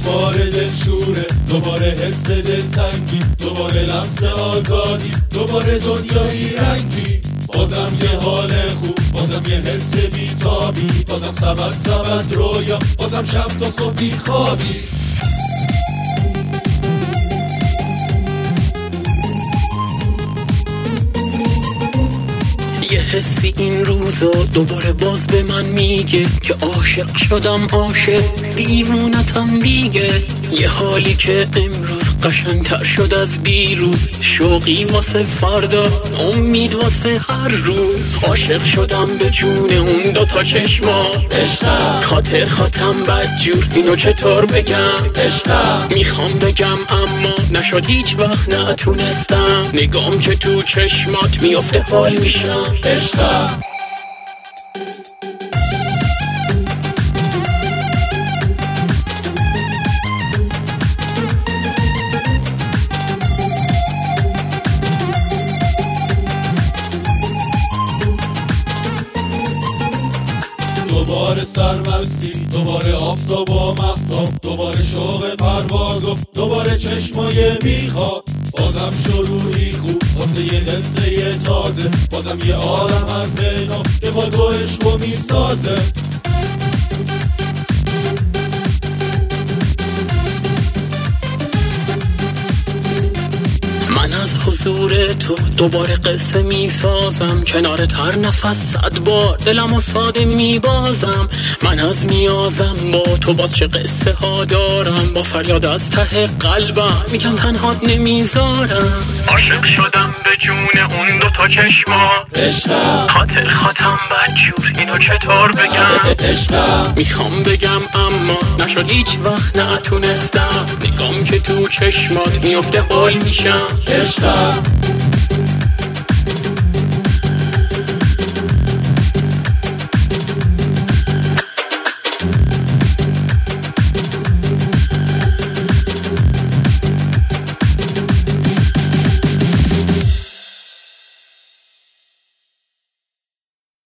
دوباره دلشوره، دوباره حس دلتنگی، دوباره لمس آزادی، دوباره دنیایی رنگی. بازم یه حال خوب، بازم یه حس بیتابی، بازم سبد رویا، بازم شب تا صبح بیخوابی. یه حسی این روزا دوباره باز به من میگه که عاشق شدم، عاشق دیوونتم دیگه. یه حالی که امروز قشنگتر شد از دیروز، شوقی واسه فردا، امید واسه هر روز. عاشق شدم به جون اون دوتا چشما، عشقم خاطراتم بدجور، اینو چطور بگم؟ عشقم میخوام بگم اما نشد هیچ وقت نتونستم. نگام که تو چشمات میفته حال میشم. عشقم دوباره سرمستی، دوباره آفتاب و مهتاب، دوباره شوق پرواز و دوباره چشمای بیخواب. بازم شروعی خوب واسه یه قصه تازه، بازم یه عالم از بینا که با تو عشقو میسازه. من از حضور تو دوباره قصه میسازم، کنارت هر نفس 100 بار دلمو ساده میبازم. من از نیازم با تو باز چه قصه ها دارم، با فریاد از ته قلبم میگم تنهات نمیذارم. عاشق شدم به جون اون دوتا چشما، عشقم خاطراتم بدجور، اینو چطور بگم؟ عشقم میخوام بگم اما نشد هیچ وقت نتونستم. نگام که تو چشمات میفته حال میشم. عشقم